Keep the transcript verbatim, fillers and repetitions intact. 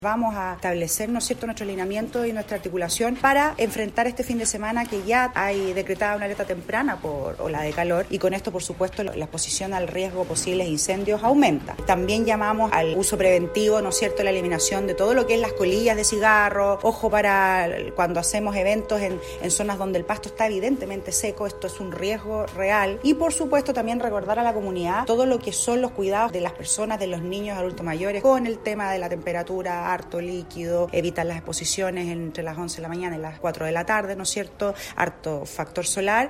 Vamos a establecer, ¿no es cierto?, nuestro alineamiento y nuestra articulación para enfrentar este fin de semana que ya hay decretada una alerta temprana por ola de calor y con esto, por supuesto, la exposición al riesgo de posibles incendios aumenta. También llamamos al uso preventivo, ¿no es cierto?, la eliminación de todo lo que es las colillas de cigarro, ojo para cuando hacemos eventos en, en zonas donde el pasto está evidentemente seco, esto es un riesgo real y, por supuesto, también recordar a la comunidad todo lo que son los cuidados de las personas, de los niños, adultos mayores, con el tema de la temperatura, harto líquido, evitar las exposiciones entre las once de la mañana y las cuatro de la tarde, ¿no es cierto? Harto factor solar.